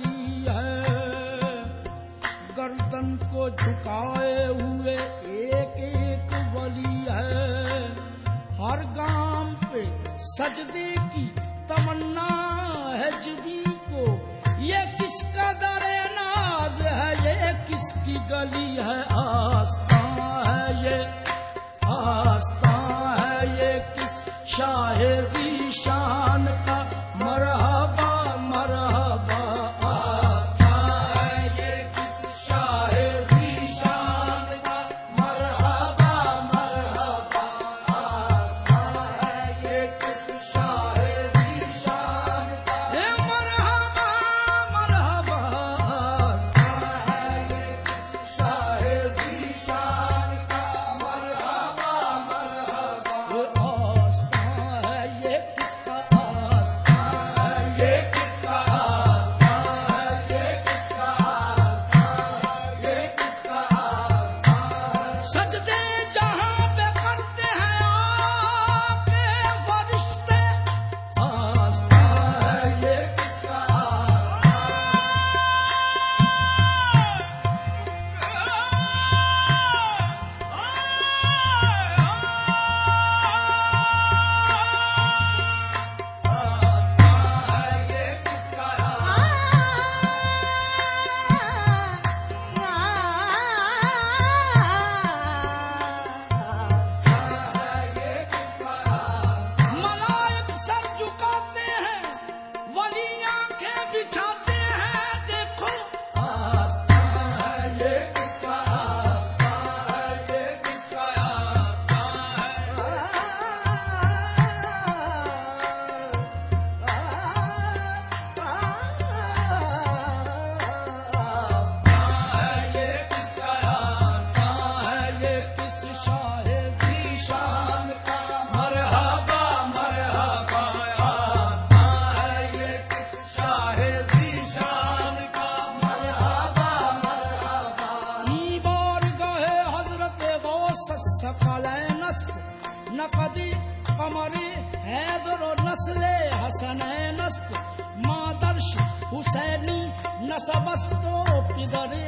गली है, गर्दन को झुकाए हुए एक एक वली है। हर गांव पे सजदे की तमन्ना है जुबी को, ये किसका दरे नाज है, ये किसकी गली है। आस्था है ये, आस्था है ये किस शाहे ज़ीशान का। मरहबा मरहबा, आस्था है ये किस शाहे ज़ीशान का। मरहबा मरहबा, आस्था है ये किस शाहे ज़ीशान का। मरहबा मरहबा, आस्था है ये किस शाहे ज़ीशान का। मरहबा मरहबा, आस्था है ये किसका, आस्था है ये किसका, आस्था है ये किसका, आस्था है ये किसका, आस्था है। सजदे जहां पे करते हैं आपके फरिश्ते, आस्था है ये किसका, आस्था है ये किसका, मलाइक सर झुकाते हैं, वली आंखें बिछाते हैं, देखो आस्था है ये किसका, आस्था है ये किसका, आस्था है ये किसका, आस्था है ये किस शाहे ज़ीशान का। मरहबा मरहबा, आस्था है ये किस शाहे ज़ीशान का। मरहबा मरहबा, ई बारगाहे हज़रत गौस सकलैनस्त, नक़दी कमरे हैदर नस्ले हसनैनस्त, मादर्श हुसैनी नसबस्तो पिदरे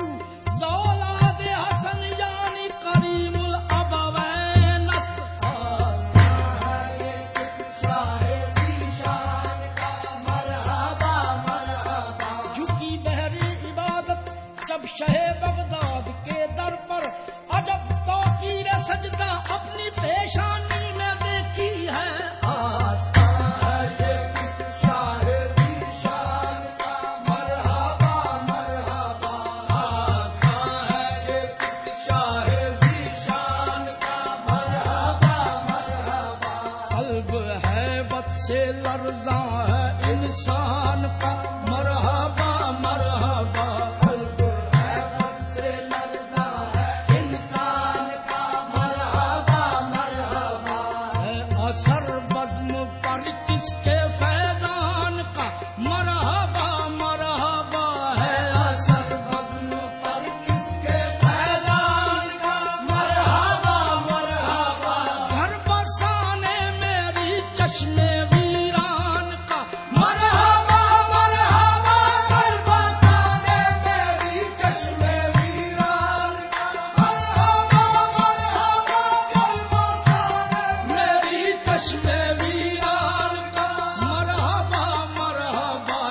ज़ौलाद हसन यानी करीमुल अबवैनस्त। आस्था है ये किस शाहे ज़ीशान का। मरहबा मरहबा, झुकी बहरी इबादत जब शहे बगदाद के दर पर, अजब तौकीर सजदा अपनी पेशानी में देखी है। आस्था है ये किस शाहे ज़ीशान का। मरहबा मरहबा, आस्था है ये किस शाहे ज़ीशान का। मरहबा मरहबा, कल्ब हैबत से लर्ज़ां है इंसान का। मरहबा मरहबा, कल्ब हैबत से लर्ज़ां है इंसान का। मरहबा मरहबा, है असर बज़्म पर किसके फैज़ान का। मरहबा मरहबा, है असर बज़्म पर किसके फैज़ान का। मरहबा मरहबा, घर बसाने मेरी चश्मे वीरान का। मरहबा मरहबा, घर बसाने मेरी चश्मे वीरान का। मरहबा मरहबा, घर बसाने मेरी चश्मे वीरान का। मरहबा मरहबा,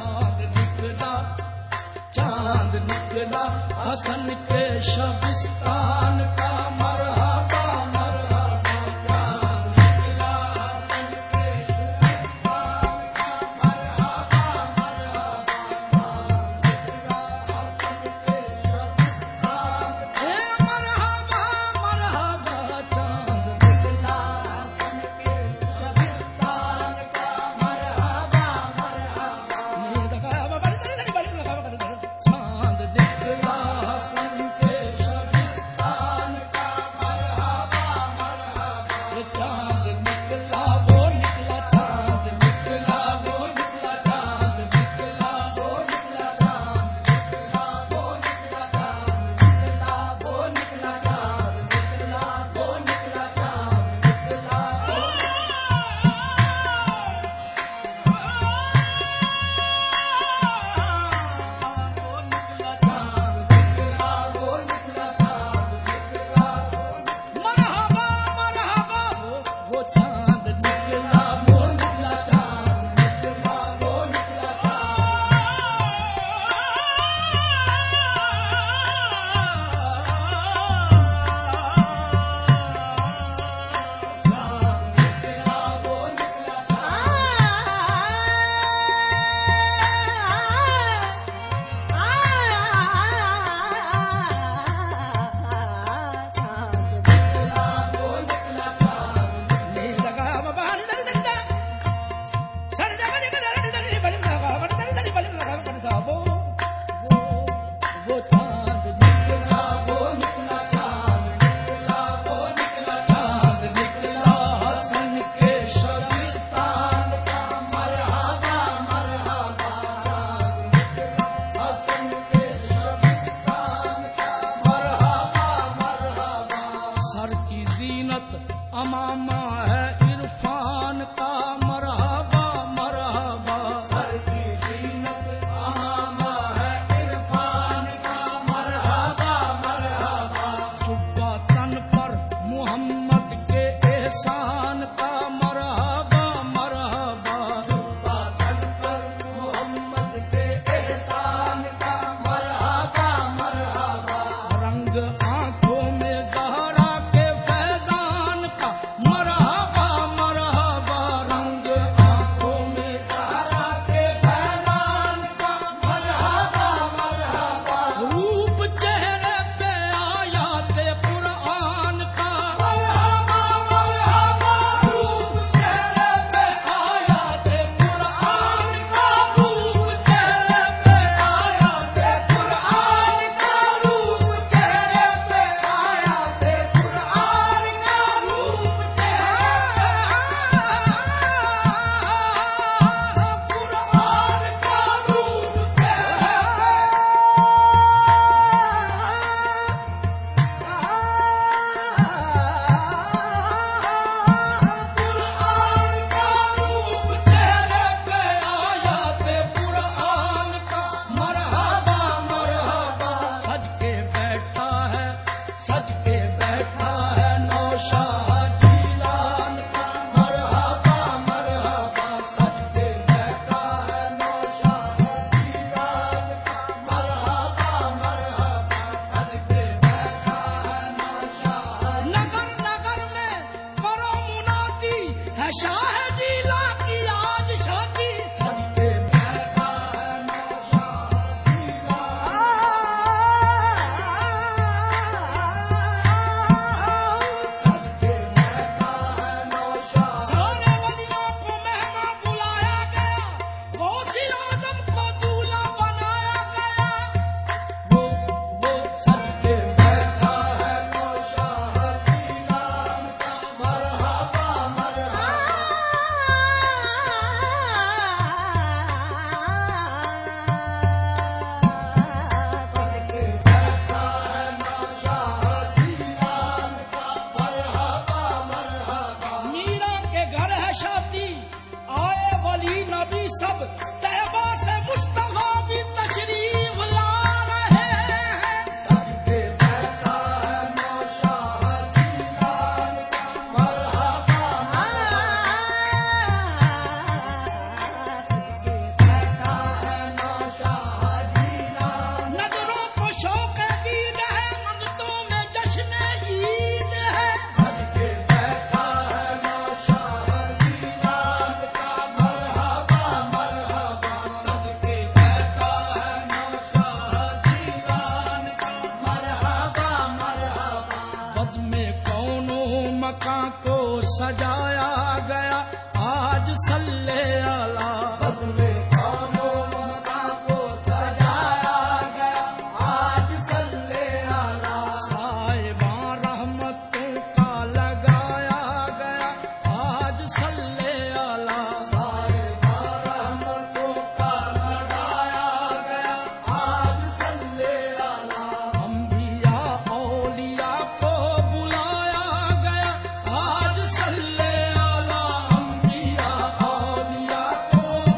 चांद निकला हसन के शबिस्तान का। मरहबा मरहबा, चांद निकला हसन के शबिस्तान का। मरहबा मरहबा, चांद निकला हसन के शबिस्तान का। मरहबा मरहबा, चांद निकला हसन के शबिस्तान का। मरहबा मरहबा, चांद निकला हसन के शबिस्तान का। लगा वो चांद निकला, वो निकला चांद निकला, वो निकला चांद निकला हसन के शबिस्तान का। मरहबा मरहबा चांद निकला हसन के शबिस्तान का। मरहबा मरहबा। सर की जीनत अमामा है इरफान का। मरहबा मरहबा। सर की जीनत अमामा है इरफान का। मरहबा मरहबा। जुब्बा तन पर मोहम्मद के एहसान का। मरहबा मरहबा। जुब्बा तन पर मोहम्मद के एहसान का। मरहबा मरहबा। रंग आंखों में ज़हरा के फैजान का। मरहबा मरहबा। रंग आंखों में ज़हरा के फैजान का। मरहबा मरहबा। रूप चेहरे पे आयाते कुरान का। मरहबा मरहबा। रूप चेहरे पे आयाते कुरान का। रूप चेहरे पे आयाते कुरान का। रूप चेहरे पे आयाते कुरान का। रूप सज के बैठा है नौशाह जीलान का। मरहबा मरहबा। सज के बैठा है नौशाह जीलान का। मरहबा मरहबा। सज के बैठा है नौशाह। नगर नगर में करो मुनादी है शाह जीला की आज शादी। सज के बैठा है नौशाह सारे वलियों को मेहमान बुलाया गया। गौसिल आजम को दूल्हा बनाया गया। वो सज के बैठा है नौशाह जीलान का। मरहबा मरहबा। सज के बैठा है नौशाह जीलान का। मरहबा मरहबा। मीरा के घर है शादी आए वली नबी सब। तैबा से मुस्तफा भी तशरीफ ला रहे हैं। सज के बैठा है नौशाह जीलान का। मरहबा नजरों को शौक दीद है। मंगतों में जश्न ईद है। सज के बैठा है नौशाह जीलान का। मरहबा मरहबा। सज के बैठा है नौशाह जीलान का। मरहबा मरहबा। बज़ में कौनो मकां को सजाया गया आज सल्ले अला। बज़ में कौनो मकां को सजाया गया आज सल्ले अला। साहिबां रहमतों का लगाया गया आज सल्ले अला। साहिबां रहमतों का लगाया गया आज सल्ले अला। अंबिया औलिया को बुलाया गया आज सल्ले अला। अंबिया औलिया को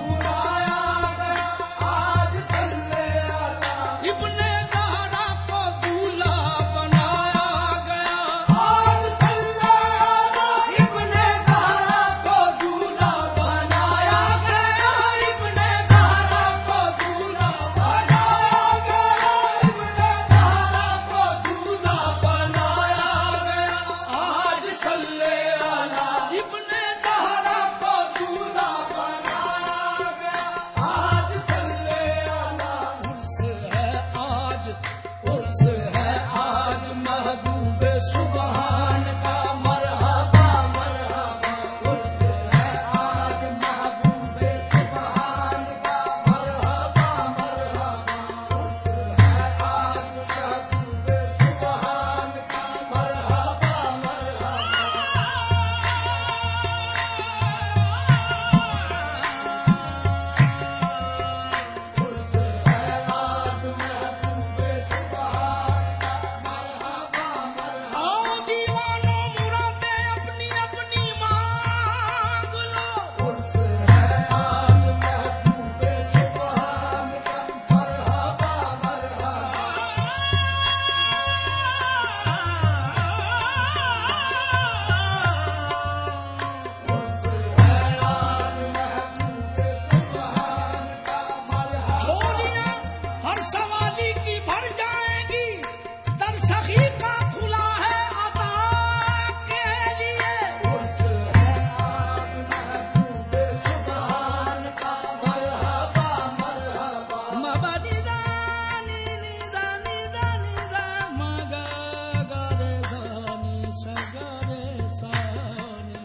सवाली की भर जाएगी, दर सखी का खुला है अता के लिए। उस है आज महबूब सुभान का मरहबा मरहबा। मबनी दानी दानी दानी दा मगा गरे दानी सगरे सानी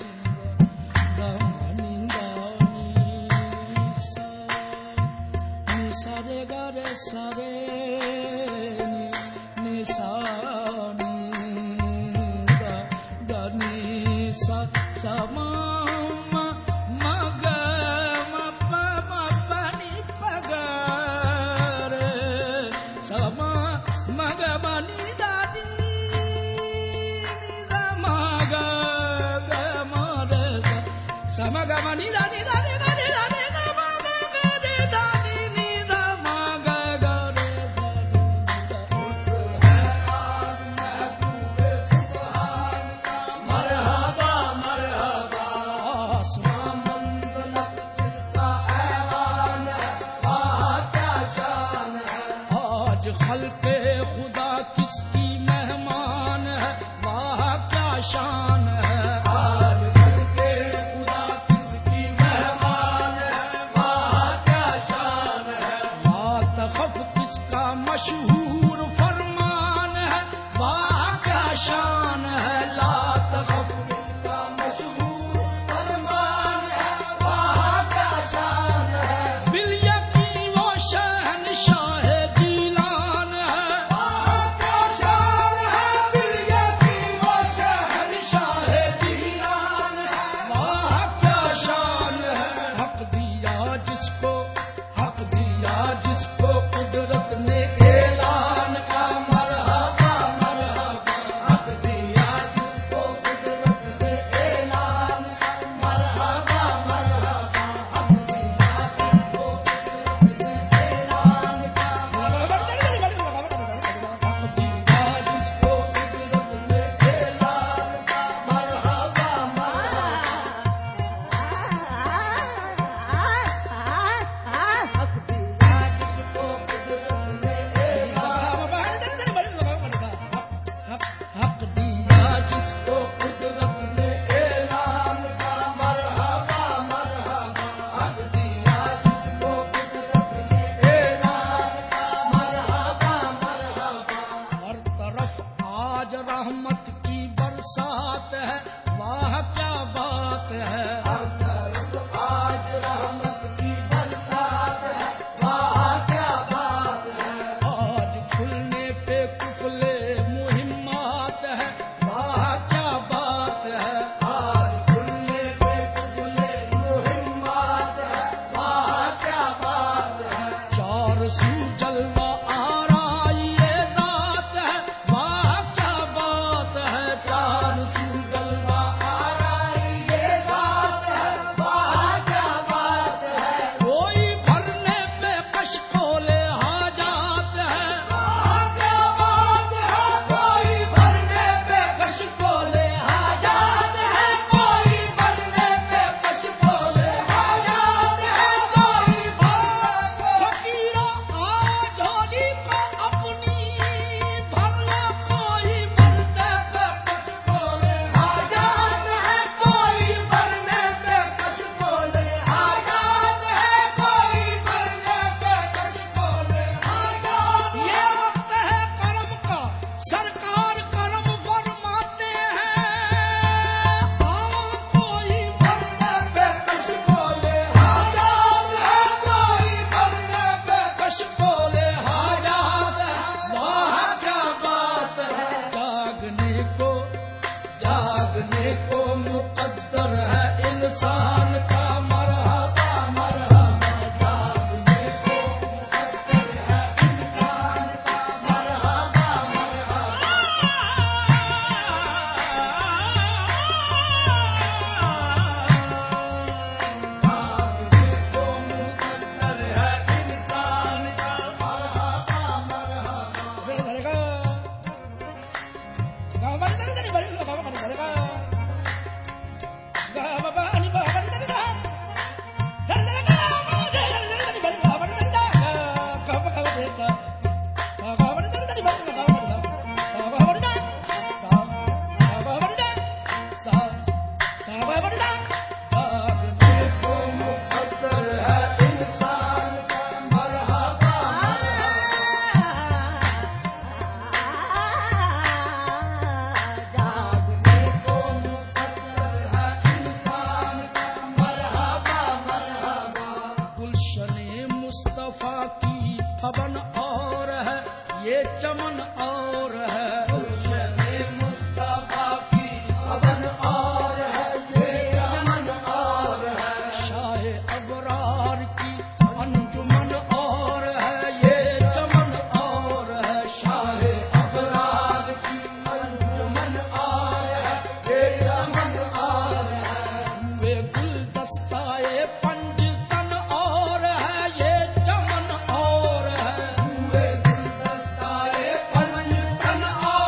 दानी दानी सा रे गरे सरे नि सा नि दा दानी सा सा मा मा मा गा मा पा मा पा नि पा गा रे सा मा मा गा मा नि दा नि दा मा गा गा मा रे सा मा गा मा नि दा नि दा नि दा नि दा नि दा मा गा गा रे दा नि नि दा मा गा गा रे सा नि दा। उस है आज महबूब सुभान का मरहबा मरहबा। आसमां मंज़िलत किसका ऐवान है, वहाँ क्या शान है। आज खल्क़े खुदा किसकी मेहमान है, वहाँ क्या शान है। आज खल्क़े खुदा किसकी मेहमान है, वहाँ क्या शान है। ला तख़फ़ किसका मशहूर फरमान है, वहाँ क्या शान है। ला तख़फ़ किसका मशहूर फरमान है, वहाँ क्या शान है। बिल यकीन वो शहंशाह जीलान है, वहाँ क्या शान है। बिल यकीन वो शहंशाह जीलान है, वहाँ क्या शान है। हक दिया जिसको कुदरत ने ऐलान का मरहबा मरहबा। हक दिया जिसको कुदरत ने ऐलान का मरहबा मरहबा। हक दिया जिसको कुदरत ने ऐलान का मरहबा। हक दिया जिसको कुदरत ने ऐलान का मरहबा मरहबा। हक दिया जिसको कुदरत ने ऐलान। हक दिया जिसको कुदरत ने ऐलान का मरहबा मरहबा। हक दिया जिसको कुदरत ने ऐलान का मरहबा मरहबा। हर तरफ आज रहमत की बरसात है, वाह क्या बात है। हर तरफ आज रहमत की बरसात है, वाह क्या बात है। आज खुलने पे कुफले मुहिम्मात है, वाह क्या बात है। आज खुलने पे कुफले मुहिम्मात है, वाह क्या बात है। चार सू जलवा आ रहा ये रात है, वाह क्या बात है। चार सू जलवा आ रहा ये रात है, वाह क्या बात है। कोई भरने पे कशकोले हाजात है, वाह क्या बात है। कोई भरने पे कशकोले हाजात है, कोई भरने पे कशकोले हाजात है, कोई भरने पे। फकीरा आज होली को अपनी भर लो, कोई भरने पे कशकोले हाजात है, कोई भरने पे कशकोले हाजात है, कोई भरने पे कशकोले हाजात। ये वक्त है करम का, सरकार करम फरमाते हैं। हाँ कोई भरने पे कशकोले हाजात है, कोई भरने पे कशकोले हाजात है, वाह क्या बात है। जागने को मुकद्दर है इंसान का मरहबा मरहबा। जागने को मुकद्दर है इंसान का मरहबा मरहबा। जागने को मुकद्दर है इंसान का मरहबा मरहबा। गा हवन और है ये चमन और है, गुलशन मुस्तफा की हवन और है ये चमन और है, शाह अबरार की अंजुमन और है ये चमन और है, शाह अबरार की अंजुमन और है ये चमन और है, वे गुलदस्ताए पंजतन और है ये चमन और है, वे गुलदस्ताए पंजतन और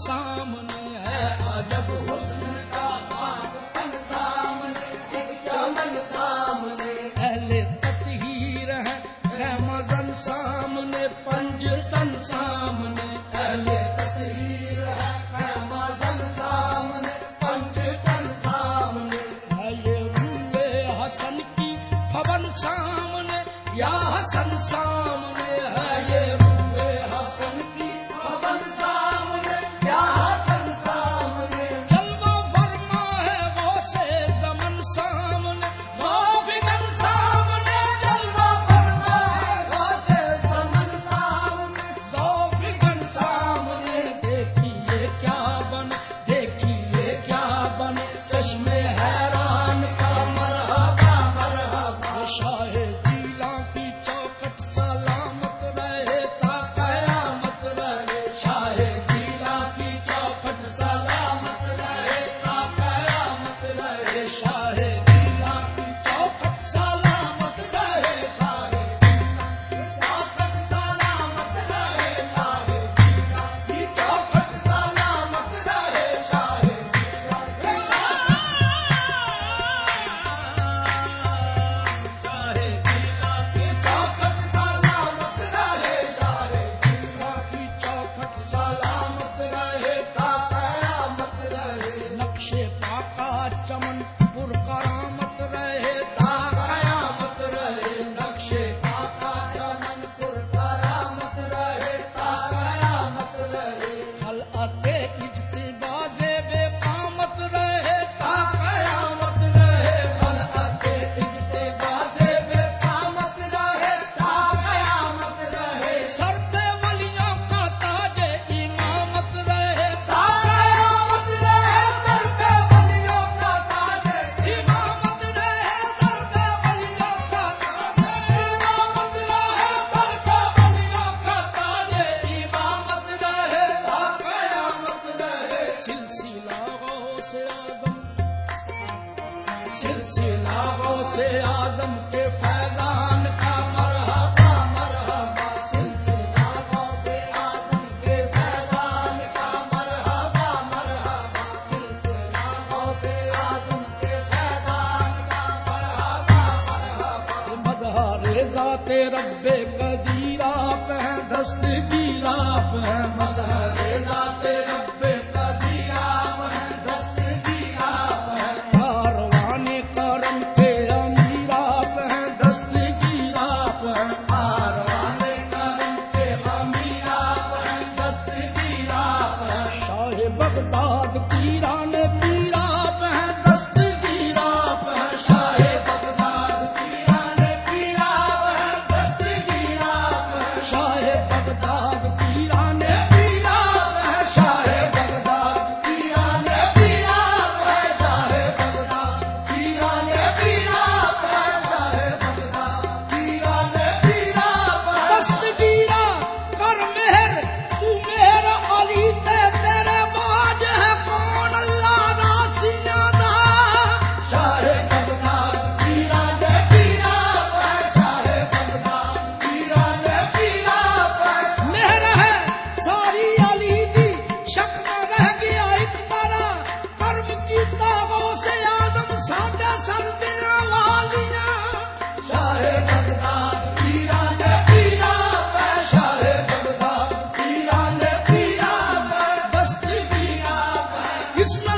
सामने है। अजब हुस्न का बागपन सामने, एक चमन सामने, अहले तत्हीर है मजन सामने, पंजतन सामने, अहले तत्हीर है मजन सामने, पंजतन सामने, है ये रूए हसन की भवन सामने, या हसन सामने है ये रूए हसन की भवन सामने, या हसन सामने, जलवा वर्मा है वो से जमन सामने, ज़ाफ़िगन सामने, जलवा वर्मा है वासे समन सामने, ज़ाफ़िगन सामने। देखिए क्या बन चश्मे हैरान का मरहबा मरहबा। शाहे जीला की चौखट सलामत रहे ता कयामत रहे। शाहे जीला की चौखट सलामत रहे ता कयामत रहे, शाहे जीला की चौखट सलामत रहे, शाहे जीला की चौखट सलामत रहे, शाहे जीला की चौखट सलामत रहे, शाहे जीला की शाहे जीला की चौखट सलामत रहे, शाहे जीला की चौखट सलामत रहे ता कयामत रहे, नक्शे पाका चमन पुरकरामत रहे ता कयामत रहे। नक्शे पाका चमनपुर करामत रहे ता कयामत रहे, खलअते इज्तिबाज़े बेकामत रहे ता कयामत रहे। खलअते इज्तिबाज़े बेकामत रहे ता कयामत रहे, सरते वलियों का ताजे इमामत रहे ता कयामत रहे, सर पे वलियों का ताज इमामत रहे। सरते वलियों का ताज इमामत रहे, सर पे वलियों का ताज इमामत रहे ता कयामत रहे, सिलसिलाओं से आदम के फैजान का मरहबा मरहबा। सिलसिलाओं से आदम के फैजान का मरहबा मरहबा, सिलसिलाओं से आदम के फैजान का मरहबा मरहबा, मज़हर ज़ाते रब्बे कदीर आप हैं, दस्तगीर आप हैं। मज़हर ज़ाते रब्बे कदीर आप हैं, दस्तगीर आप हैं, कारवाने करम के अमीर आप हैं, दस्तगीर आप हैं। कारवाने करम के अमीर आप हैं, दस्तगीर आप हैं, शाहे बगदाद पीराने पीर आप हैं, दस्तगीर आप हैं। शाहे बगदाद पीराने पीर आप हैं, दस्तगीर आप हैं, शाहे बगदाद पीराने पीर आप हैं, शाहे बगदाद पीराने पीर आप हैं, शाहे बगदाद पीराने पीर आप हैं, शाहे बगदाद पीराने पीर आप हैं, दस्तगीरा कर मेहर तू मेहर अली ते तेरे बाज है कौन अल्लाह रासियादा। शाहे बगदाद पीराने पीर आप हैं, शाहे बगदाद पीराने पीर आप हैं, मेहर है सारी अली दी शक न रह गया एक तारा कर्म की ताबों से आदम साडे सरदियां वालियां। शाहे बगदाद पीराने पीर आप हैं, शाहे बगदाद पीराने पीर आप हैं, दस्तगीर आप हैं, इसमें